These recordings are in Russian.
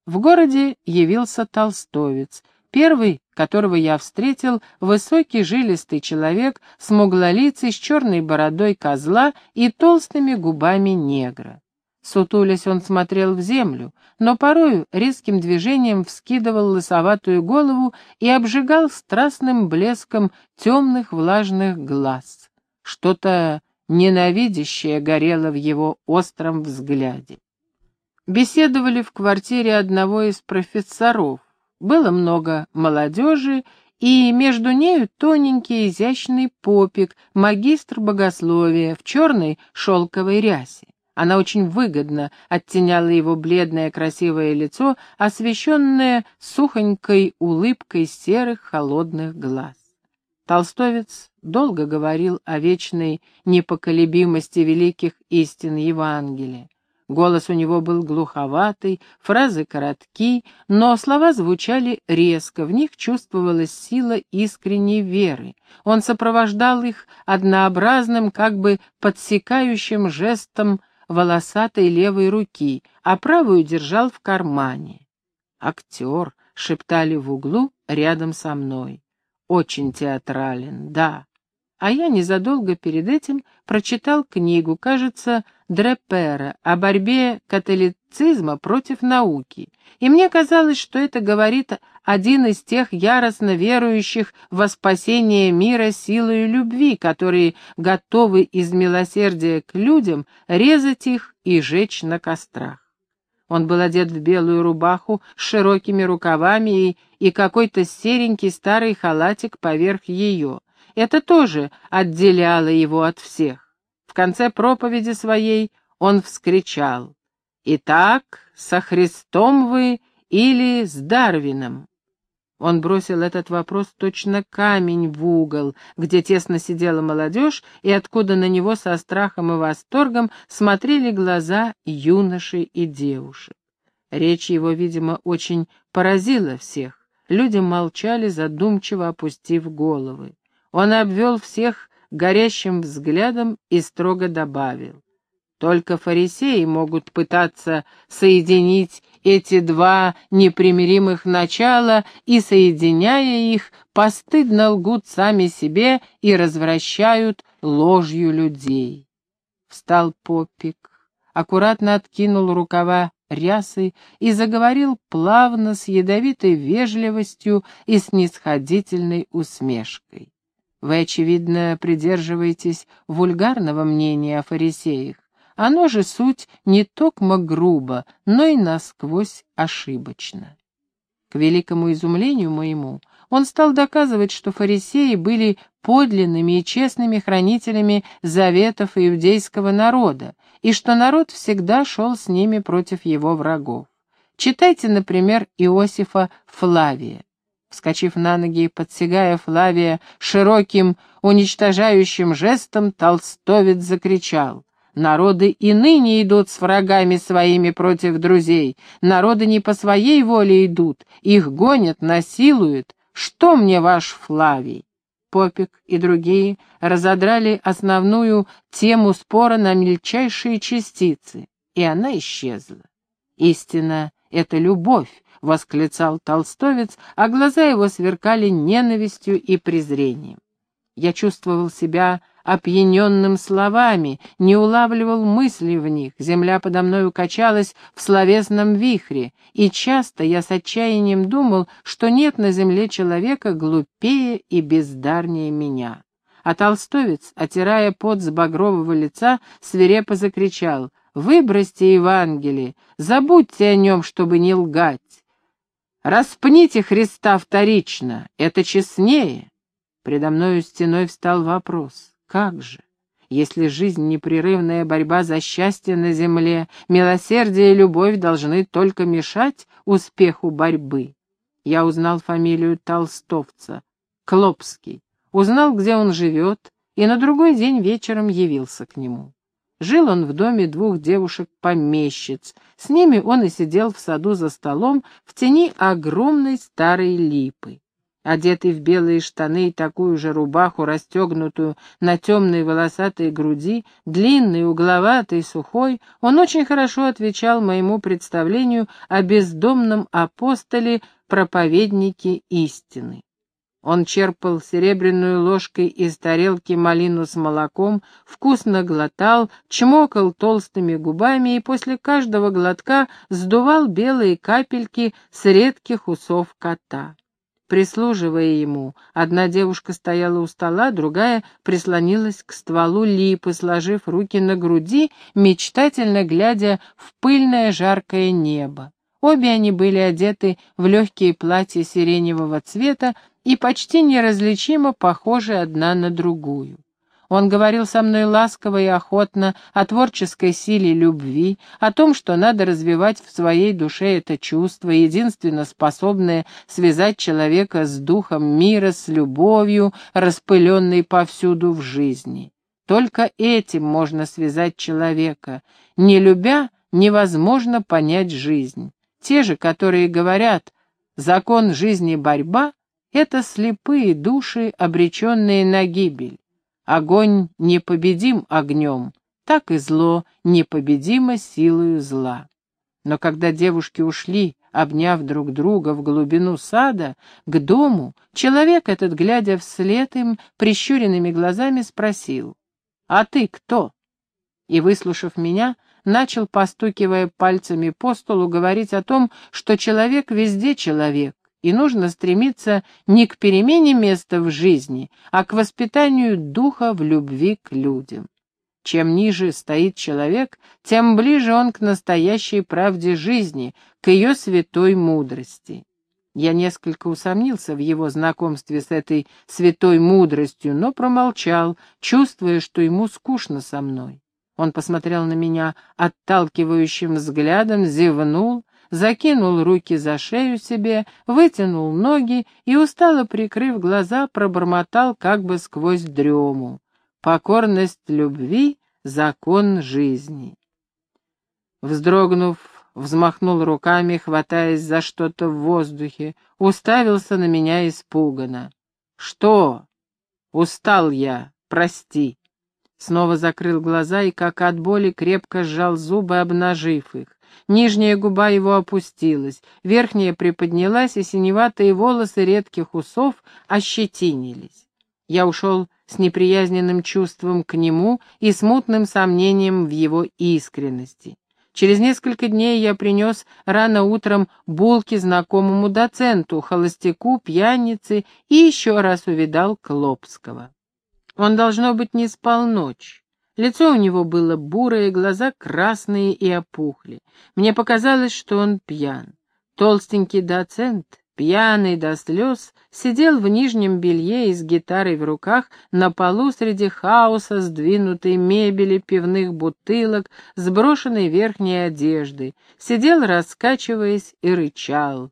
В городе явился толстовец. Первый, которого я встретил, высокий жилистый человек, смуглолицый, с черной бородой козла и толстыми губами негра. Сутулясь, он смотрел в землю, но порою резким движением вскидывал лысоватую голову и обжигал страстным блеском темных влажных глаз. Что-то ненавидящее горело в его остром взгляде. Беседовали в квартире одного из профессоров. Было много молодежи, и между нею тоненький изящный попик, магистр богословия в черной шелковой рясе. Она очень выгодно оттеняла его бледное красивое лицо, освещенное сухонькой улыбкой серых холодных глаз. Толстовец долго говорил о вечной непоколебимости великих истин Евангелия. Голос у него был глуховатый, фразы коротки, но слова звучали резко, в них чувствовалась сила искренней веры. Он сопровождал их однообразным, как бы подсекающим жестом волосатой левой руки, а правую держал в кармане. «Актер», — шептали в углу рядом со мной. «Очень театрален, да». А я незадолго перед этим прочитал книгу, кажется, Дрепера о борьбе католицизма против науки, и мне казалось, что это говорит один из тех яростно верующих во спасение мира силою любви, которые готовы из милосердия к людям резать их и жечь на кострах. Он был одет в белую рубаху с широкими рукавами и какой-то серенький старый халатик поверх ее. Это тоже отделяло его от всех. В конце проповеди своей он вскричал: «Итак, со Христом вы или с Дарвином?» Он бросил этот вопрос точно камень в угол, где тесно сидела молодежь, и откуда на него со страхом и восторгом смотрели глаза юношей и девушек. Речь его, видимо, очень поразила всех. Люди молчали, задумчиво опустив головы. Он обвел всех горящим взглядом и строго добавил: «Только фарисеи могут пытаться соединить эти два непримиримых начала, и, соединяя их, постыдно лгут сами себе и развращают ложью людей». Встал попик, аккуратно откинул рукава рясы и заговорил плавно, с ядовитой вежливостью и снисходительной усмешкой. «Вы, очевидно, придерживаетесь вульгарного мнения о фарисеях. Оно же суть не токмо грубо, но и насквозь ошибочно». К великому изумлению моему, он стал доказывать, что фарисеи были подлинными и честными хранителями заветов иудейского народа, и что народ всегда шел с ними против его врагов. Читайте, например, Иосифа Флавия. Вскочив на ноги и подсягая Флавия широким уничтожающим жестом, толстовец закричал: «Народы и ныне идут с врагами своими против друзей. Народы не по своей воле идут, их гонят, насилуют. Что мне ваш Флавий?» Попик и другие разодрали основную тему спора на мельчайшие частицы, и она исчезла. «Истина — это любовь», — восклицал толстовец, а глаза его сверкали ненавистью и презрением. Я чувствовал себя опьяненным словами, не улавливал мыслей в них, земля подо мною качалась в словесном вихре, и часто я с отчаянием думал, что нет на земле человека глупее и бездарнее меня. А толстовец, отирая пот с багрового лица, свирепо закричал: «Выбросьте Евангелие, забудьте о нем, чтобы не лгать. Распните Христа вторично, это честнее». Предо мною стеной встал вопрос: как же? Если жизнь — непрерывная борьба за счастье на земле, милосердие и любовь должны только мешать успеху борьбы. Я узнал фамилию толстовца — Клопский, узнал, где он живет, и на другой день вечером явился к нему. Жил он в доме двух девушек-помещиц, с ними он и сидел в саду за столом в тени огромной старой липы. Одетый в белые штаны и такую же рубаху, расстегнутую на темной волосатой груди, длинный, угловатый, сухой, он очень хорошо отвечал моему представлению о бездомном апостоле, проповеднике истины. Он черпал серебряную ложкой из тарелки малину с молоком, вкусно глотал, чмокал толстыми губами и после каждого глотка сдувал белые капельки с редких усов кота. Прислуживая ему, одна девушка стояла у стола, другая прислонилась к стволу липы, сложив руки на груди, мечтательно глядя в пыльное жаркое небо. Обе они были одеты в легкие платья сиреневого цвета и почти неразличимо похожи одна на другую. Он говорил со мной ласково и охотно о творческой силе любви, о том, что надо развивать в своей душе это чувство, единственно способное связать человека с духом мира, с любовью, распыленной повсюду в жизни. Только этим можно связать человека. Не любя, невозможно понять жизнь. Те же, которые говорят «закон жизни — борьба», это слепые души, обреченные на гибель. Огонь непобедим огнем, так и зло непобедимо силою зла. Но когда девушки ушли, обняв друг друга в глубину сада, к дому, человек этот, глядя вслед им, прищуренными глазами спросил: «А ты кто?» И, выслушав меня, начал, постукивая пальцами по столу, говорить о том, что человек везде человек, и нужно стремиться не к перемене места в жизни, а к воспитанию духа в любви к людям. Чем ниже стоит человек, тем ближе он к настоящей правде жизни, к ее святой мудрости. Я несколько усомнился в его знакомстве с этой святой мудростью, но промолчал, чувствуя, что ему скучно со мной. Он посмотрел на меня отталкивающим взглядом, зевнул, закинул руки за шею себе, вытянул ноги и, устало прикрыв глаза, пробормотал как бы сквозь дрему: «Покорность любви — закон жизни». Вздрогнув, взмахнул руками, хватаясь за что-то в воздухе, уставился на меня испуганно. «Что? Устал я, прости». Снова закрыл глаза и, как от боли, крепко сжал зубы, обнажив их. Нижняя губа его опустилась, верхняя приподнялась, и синеватые волосы редких усов ощетинились. Я ушел с неприязненным чувством к нему и смутным сомнением в его искренности. Через несколько дней я принес рано утром булки знакомому доценту, холостяку, пьянице и еще раз увидал Клопского. Он, должно быть, не спал ночь. Лицо у него было бурое, глаза красные и опухли. Мне показалось, что он пьян. Толстенький доцент, пьяный до слез, сидел в нижнем белье и с гитарой в руках на полу среди хаоса сдвинутой мебели, пивных бутылок, сброшенной верхней одежды. Сидел, раскачиваясь, и рычал: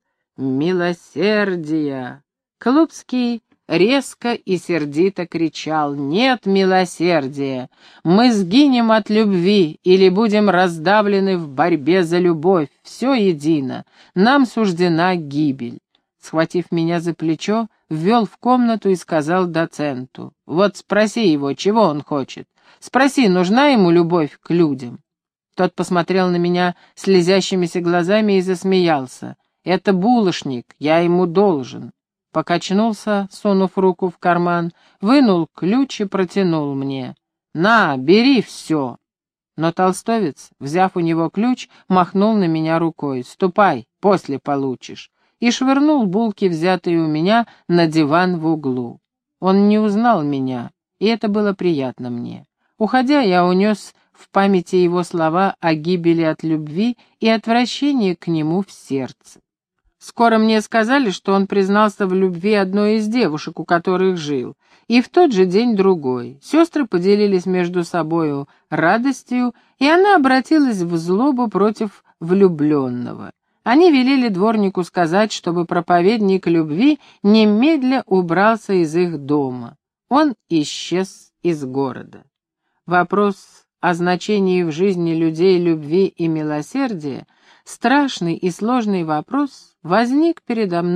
«Милосердие!» Клопский резко и сердито кричал: «Нет милосердия! Мы сгинем от любви или будем раздавлены в борьбе за любовь, все едино, нам суждена гибель». Схватив меня за плечо, ввел в комнату и сказал доценту: «Вот спроси его, чего он хочет. Спроси, нужна ему любовь к людям». Тот посмотрел на меня слезящимися глазами и засмеялся: «Это булочник, я ему должен». Покачнулся, сунув руку в карман, вынул ключ и протянул мне: «На, бери все». Но толстовец, взяв у него ключ, махнул на меня рукой: «Ступай, после получишь», и швырнул булки, взятые у меня, на диван в углу. Он не узнал меня, и это было приятно мне. Уходя, я унес в памяти его слова о гибели от любви и отвращении к нему в сердце. Скоро мне сказали, что он признался в любви одной из девушек, у которых жил, и в тот же день другой. Сестры поделились между собою радостью, и она обратилась в злобу против влюбленного. Они велели дворнику сказать, чтобы проповедник любви немедля убрался из их дома. Он исчез из города. Вопрос о значении в жизни людей любви и милосердия, страшный и сложный вопрос, возник передо мной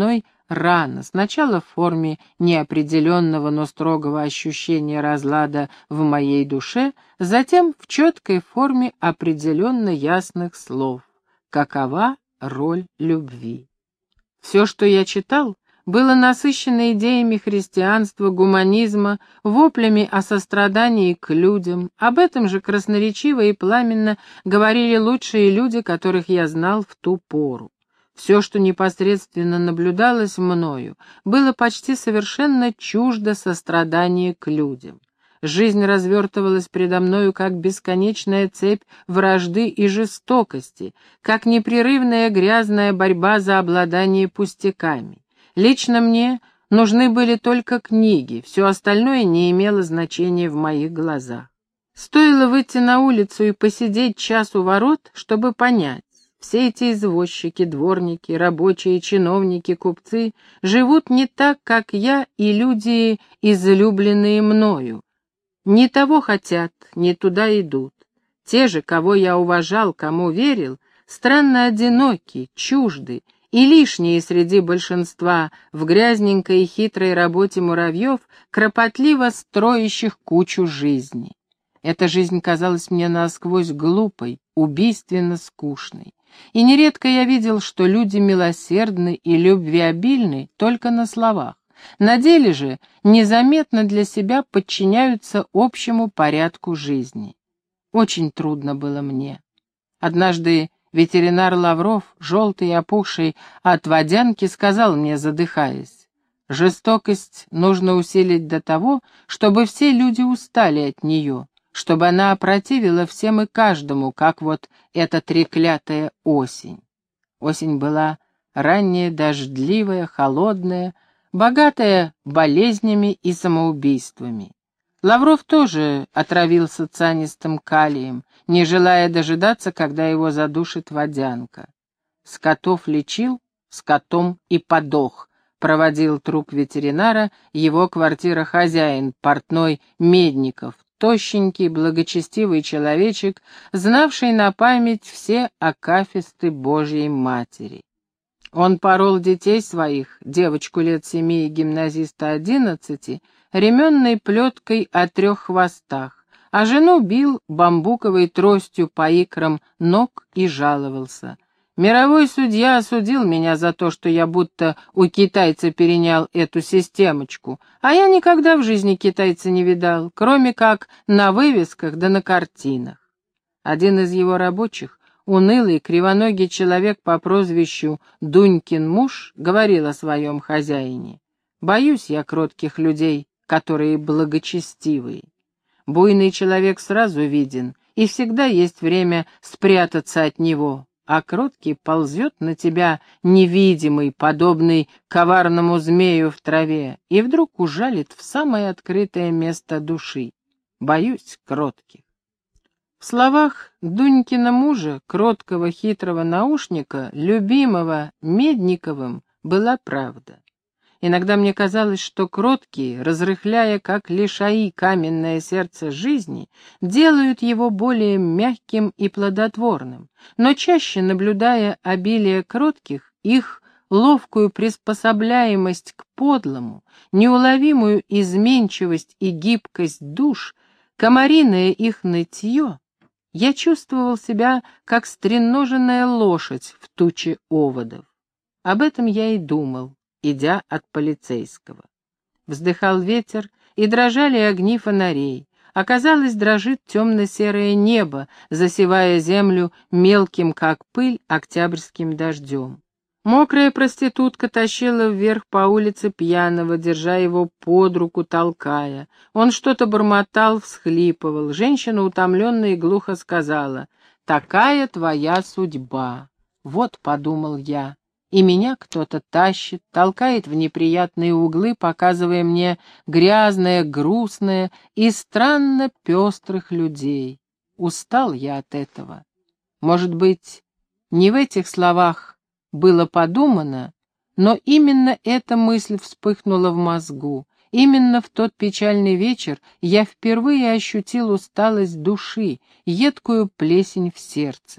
рано, сначала в форме неопределенного, но строгого ощущения разлада в моей душе, затем в четкой форме определенно ясных слов. Какова роль любви? Все, что я читал, было насыщено идеями христианства, гуманизма, воплями о сострадании к людям. Об этом же красноречиво и пламенно говорили лучшие люди, которых я знал в ту пору. Все, что непосредственно наблюдалось мною, было почти совершенно чуждо сострадания к людям. Жизнь развертывалась предо мною как бесконечная цепь вражды и жестокости, как непрерывная грязная борьба за обладание пустяками. Лично мне нужны были только книги, все остальное не имело значения в моих глазах. Стоило выйти на улицу и посидеть час у ворот, чтобы понять, все эти извозчики, дворники, рабочие, чиновники, купцы живут не так, как я и люди, излюбленные мною. Не того хотят, не туда идут. Те же, кого я уважал, кому верил, странно одиноки, чужды и лишние среди большинства в грязненькой и хитрой работе муравьев, кропотливо строящих кучу жизни. Эта жизнь казалась мне насквозь глупой, убийственно скучной. И нередко я видел, что люди милосердны и любвеобильны только на словах. На деле же незаметно для себя подчиняются общему порядку жизни. Очень трудно было мне. Однажды ветеринар Лавров, желтый и опухший от водянки, сказал мне, задыхаясь: «Жестокость нужно усилить до того, чтобы все люди устали от нее, чтобы она опротивила всем и каждому, как вот эта треклятая осень». Осень была ранняя, дождливая, холодная, богатая болезнями и самоубийствами. Лавров тоже отравился цианистым калием, не желая дожидаться, когда его задушит водянка. Скотов лечил, скотом и подох, проводил труп ветеринара его квартирохозяин, портной Медников, тощенький, благочестивый человечек, знавший на память все акафисты Божьей Матери. Он порол детей своих, девочку лет 7 и гимназиста 11, ременной плеткой о 3 хвостах, а жену бил бамбуковой тростью по икрам ног и жаловался: «Мировой судья осудил меня за то, что я будто у китайца перенял эту системочку, а я никогда в жизни китайца не видал, кроме как на вывесках да на картинах». Один из его рабочих, унылый, кривоногий человек по прозвищу Дунькин муж, говорил о своем хозяине: «Боюсь я кротких людей, которые благочестивые». Буйный человек сразу виден, и всегда есть время спрятаться от него, а кроткий ползет на тебя невидимый, подобный коварному змею в траве, и вдруг ужалит в самое открытое место души. Боюсь кротких. В словах Дунькина мужа, кроткого хитрого наушника, любимого Медниковым, была правда. Иногда мне казалось, что кроткие, разрыхляя как лишаи каменное сердце жизни, делают его более мягким и плодотворным, но чаще, наблюдая обилие кротких, их ловкую приспособляемость к подлому, неуловимую изменчивость и гибкость душ, комариное их нытье, я чувствовал себя, как стреноженная лошадь в туче оводов. Об этом я и думал, идя от полицейского. Вздыхал ветер, и дрожали огни фонарей. Оказалось, дрожит темно-серое небо, засевая землю мелким, как пыль, октябрьским дождем. Мокрая проститутка тащила вверх по улице пьяного, держа его под руку, толкая. Он что-то бормотал, всхлипывал. Женщина, утомленная и глухо, сказала: «Такая твоя судьба». Вот, подумал я, и меня кто-то тащит, толкает в неприятные углы, показывая мне грязное, грустное и странно пестрых людей. Устал я от этого. Может быть, не в этих словах было подумано, но именно эта мысль вспыхнула в мозгу. Именно в тот печальный вечер я впервые ощутил усталость души, едкую плесень в сердце.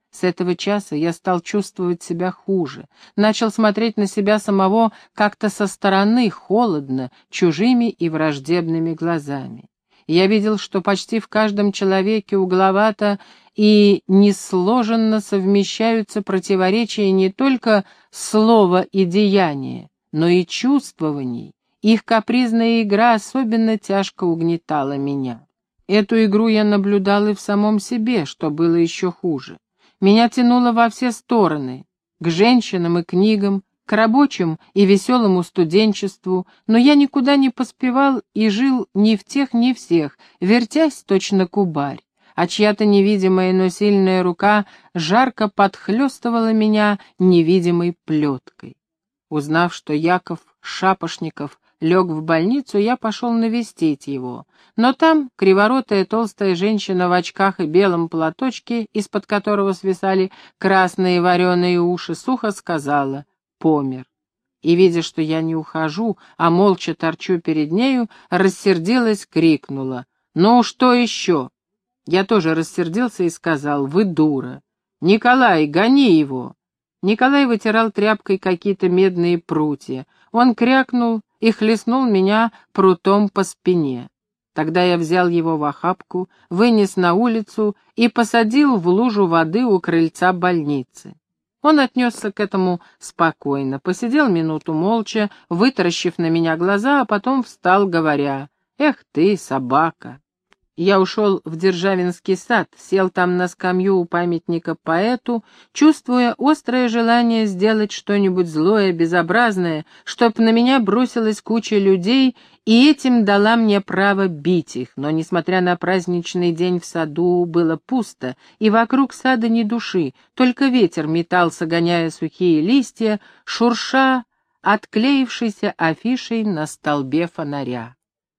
С этого часа я стал чувствовать себя хуже, начал смотреть на себя самого как-то со стороны, холодно, чужими и враждебными глазами. Я видел, что почти в каждом человеке угловато и несложенно совмещаются противоречия не только слова и деяния, но и чувствований. Их капризная игра особенно тяжко угнетала меня. Эту игру я наблюдал и в самом себе, что было еще хуже. Меня тянуло во все стороны, к женщинам и книгам, к рабочим и веселому студенчеству, но я никуда не поспевал и жил ни в тех, ни в сех, вертясь точно кубарь, а чья-то невидимая, но сильная рука жарко подхлестывала меня невидимой плеткой. Узнав, что Яков Шапошников лег в больницу, я пошел навестить его. Но там криворотая толстая женщина в очках и белом платочке, из-под которого свисали красные вареные уши, сухо сказала: «Помер». И, видя, что я не ухожу, а молча торчу перед нею, рассердилась, крикнула: «Ну, что еще?» Я тоже рассердился и сказал: «Вы дура! Николай, гони его!» Николай вытирал тряпкой какие-то медные прутья. Он крякнул и хлестнул меня прутом по спине. Тогда я взял его в охапку, вынес на улицу и посадил в лужу воды у крыльца больницы. Он отнесся к этому спокойно, посидел минуту молча, вытаращив на меня глаза, а потом встал, говоря: «Эх ты, собака!» Я ушел в Державинский сад, сел там на скамью у памятника поэту, чувствуя острое желание сделать что-нибудь злое, безобразное, чтоб на меня бросилась куча людей, и этим дала мне право бить их. Но, несмотря на праздничный день в саду, было пусто, и вокруг сада ни души, только ветер метался, гоняя сухие листья, шурша отклеившейся афишей на столбе фонаря.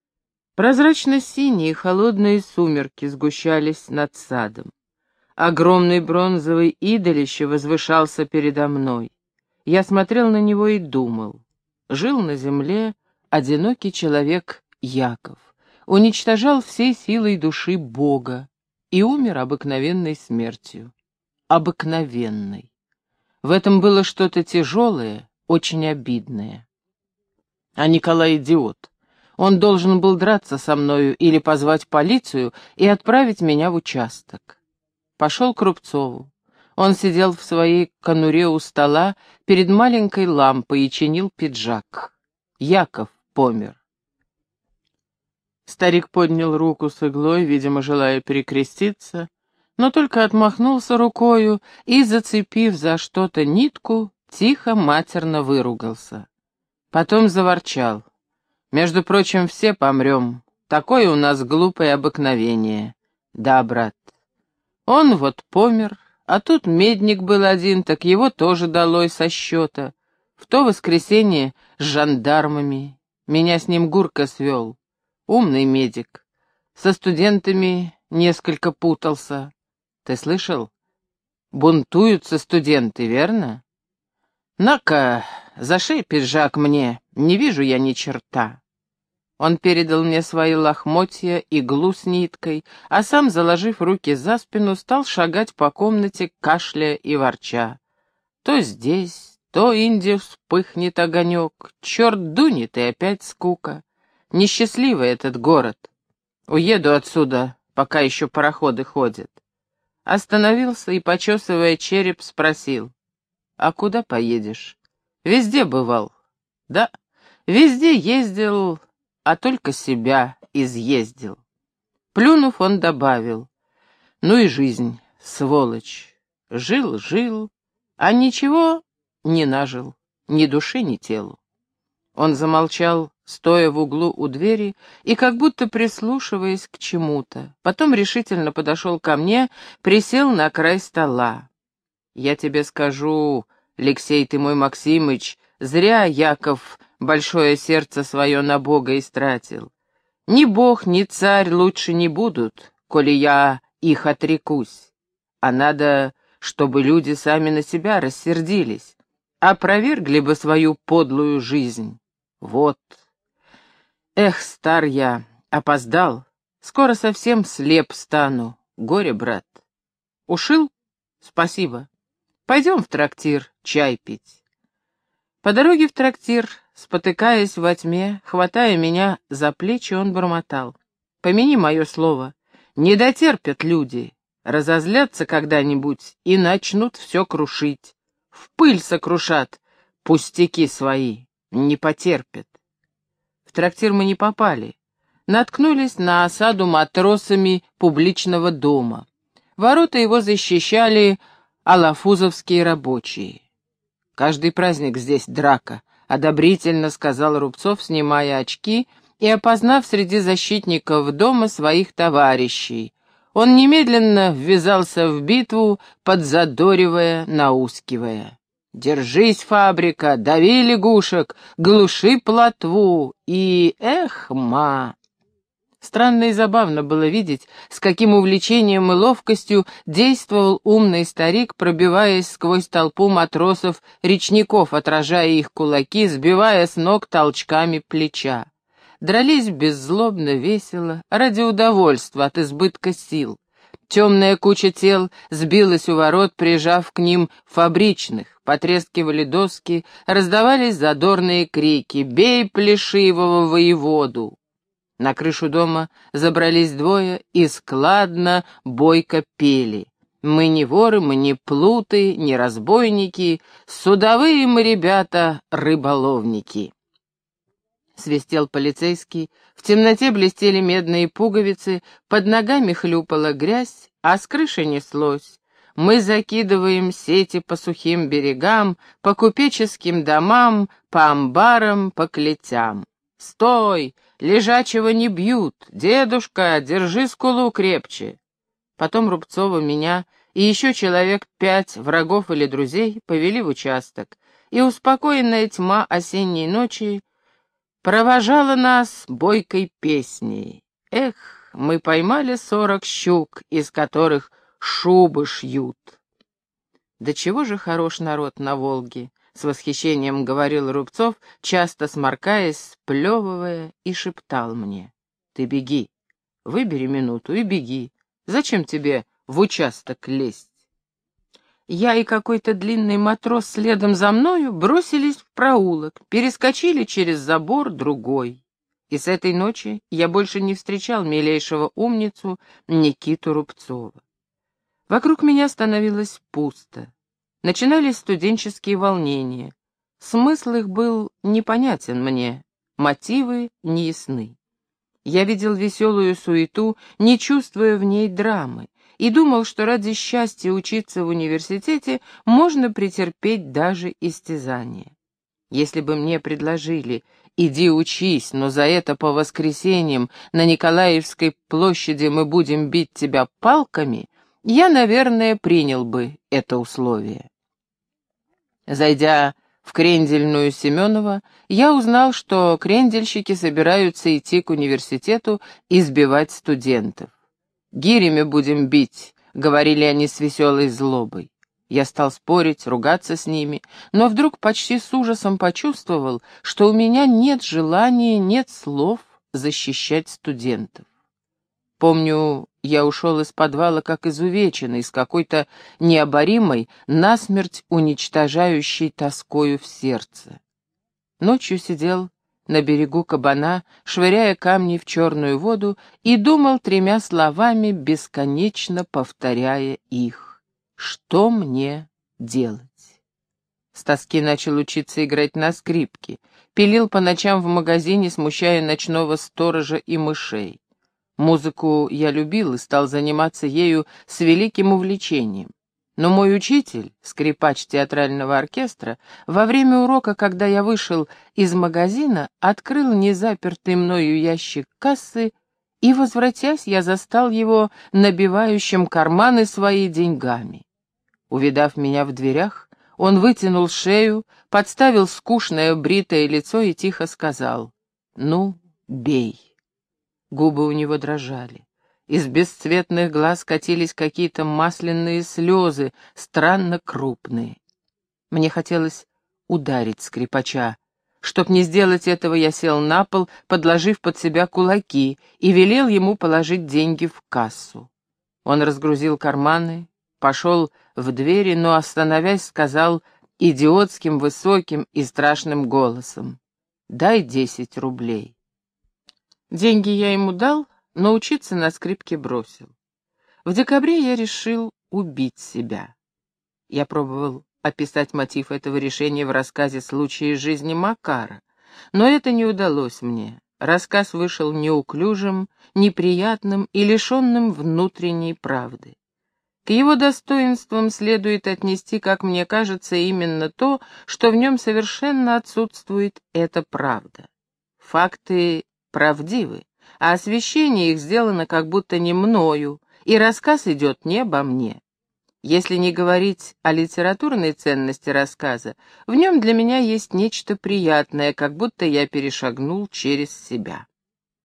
Прозрачно-синие холодные сумерки сгущались над садом. Огромный бронзовый идолище возвышался передо мной. Я смотрел на него и думал. Жил на земле одинокий человек Яков, уничтожал всей силой души Бога и умер обыкновенной смертью. Обыкновенной. В этом было что-то тяжелое, очень обидное. А Николай идиот. Он должен был драться со мною или позвать полицию и отправить меня в участок. Пошел к Рубцову. Он сидел в своей конуре у стола перед маленькой лампой и чинил пиджак. Яков помер. Старик поднял руку с иглой, видимо, желая перекреститься, но только отмахнулся рукою и, зацепив за что-то нитку, тихо матерно выругался. Потом заворчал. «Между прочим, все помрем. Такое у нас глупое обыкновение. Да, брат. Он вот помер, а тут медник был один, так его тоже долой со счета. В то воскресенье с жандармами. Меня с ним Гурка свел. Умный медик. Со студентами несколько путался. Ты слышал? Бунтуются студенты, верно? На-ка, зашей пиджак мне, не вижу я ни черта». Он передал мне свои лохмотья, иглу с ниткой, а сам, заложив руки за спину, стал шагать по комнате, кашляя и ворча. То здесь, то инде вспыхнет огонек, черт дунет, и опять скука. Несчастливый этот город. Уеду отсюда, пока еще пароходы ходят. Остановился и, почесывая череп, спросил: «А куда поедешь?» «Везде бывал». «Да, везде ездил, а только себя изъездил». Плюнув, он добавил: «Ну и жизнь, сволочь. Жил, а ничего не нажил, ни души, ни телу». Он замолчал, стоя в углу у двери и как будто прислушиваясь к чему-то. Потом решительно подошел ко мне, присел на край стола. «Я тебе скажу, Алексей ты мой Максимыч, зря Яков большое сердце свое на Бога истратил. Ни Бог, ни царь лучше не будут, коли я их отрекусь. А надо, чтобы люди сами на себя рассердились, опровергли бы свою подлую жизнь. Вот. Эх, стар я, опоздал, скоро совсем слеп стану. Горе, брат». Ушил «Спасибо. Пойдем в трактир чай пить». По дороге в трактир, спотыкаясь во тьме, хватая меня за плечи, он бормотал: «Помяни мое слово, не дотерпят люди, разозлятся когда-нибудь и начнут все крушить, в пыль сокрушат пустяки свои, не потерпят». В трактир мы не попали, наткнулись на осаду матросами публичного дома. Ворота его защищали алафузовские рабочие. «Каждый праздник здесь драка», — одобрительно сказал Рубцов, снимая очки и опознав среди защитников дома своих товарищей. Он немедленно ввязался в битву, подзадоривая, наускивая: «Держись, фабрика, дави лягушек, глуши плотву и эх, ма!» Странно и забавно было видеть, с каким увлечением и ловкостью действовал умный старик, пробиваясь сквозь толпу матросов-речников, отражая их кулаки, сбивая с ног толчками плеча. Дрались беззлобно, весело, ради удовольствия от избытка сил. Темная куча тел сбилась у ворот, прижав к ним фабричных, потрескивали доски, раздавались задорные крики: «Бей плешивого воеводу!» На крышу дома забрались двое и складно, бойко пели: «Мы не воры, мы не плуты, не разбойники, судовые мы, ребята, рыболовники». Свистел полицейский, в темноте блестели медные пуговицы, под ногами хлюпала грязь, а с крыши неслось: «Мы закидываем сети по сухим берегам, по купеческим домам, по амбарам, по клетям. Стой! Лежачего не бьют! Дедушка, держи скулу крепче!» Потом Рубцова, меня и еще человек 5 врагов или друзей повели в участок, и успокоенная тьма осенней ночи провожала нас бойкой песней. Эх, мы поймали 40 щук, из которых шубы шьют. «Да чего же хорош народ на Волге!» — с восхищением говорил Рубцов, часто сморкаясь, сплевывая, и шептал мне: «Ты беги, выбери минуту и беги. Зачем тебе в участок лезть?» Я и какой-то длинный матрос следом за мною бросились в проулок, перескочили через забор другой. И с этой ночи я больше не встречал милейшего умницу Никиту Рубцова. Вокруг меня становилось пусто. Начинались студенческие волнения. Смысл их был непонятен мне, мотивы неясны. Я видел веселую суету, не чувствуя в ней драмы, и думал, что ради счастья учиться в университете можно претерпеть даже истязание. Если бы мне предложили: «Иди учись, но за это по воскресеньям на Николаевской площади мы будем бить тебя палками», я, наверное, принял бы это условие. Зайдя в крендельную Семенова, я узнал, что крендельщики собираются идти к университету избивать студентов. «Гирями будем бить», — говорили они с веселой злобой. Я стал спорить, ругаться с ними, но вдруг почти с ужасом почувствовал, что у меня нет желания, нет слов защищать студентов. Помню, я ушел из подвала как изувеченный, с какой-то необоримой, насмерть уничтожающей тоскою в сердце. Ночью сидел на берегу кабана, швыряя камни в черную воду, и думал 3 словами, бесконечно повторяя их: «Что мне делать?» С тоски начал учиться играть на скрипке, пилил по ночам в магазине, смущая ночного сторожа и мышей. Музыку я любил и стал заниматься ею с великим увлечением. Но мой учитель, скрипач театрального оркестра, во время урока, когда я вышел из магазина, открыл незапертый мною ящик кассы, и, возвратясь, я застал его набивающим карманы свои деньгами. Увидав меня в дверях, он вытянул шею, подставил скучное бритое лицо и тихо сказал: «Ну, бей». Губы у него дрожали. Из бесцветных глаз катились какие-то масляные слезы, странно крупные. Мне хотелось ударить скрипача. Чтоб не сделать этого, я сел на пол, подложив под себя кулаки, и велел ему положить деньги в кассу. Он разгрузил карманы пошел в двери, но, остановясь, сказал идиотским, высоким и страшным голосом: «Дай 10 рублей». Деньги я ему дал, но учиться на скрипке бросил. В декабре я решил убить себя. Я пробовал описать мотив этого решения в рассказе «Случаи из жизни Макара», но это не удалось мне. Рассказ вышел неуклюжим, неприятным и лишенным внутренней правды. К его достоинствам следует отнести, как мне кажется, именно то, что в нем совершенно отсутствует эта правда. Факты правдивы, а освещение их сделано как будто не мною, и рассказ идет не обо мне. Если не говорить о литературной ценности рассказа, в нем для меня есть нечто приятное, как будто я перешагнул через себя.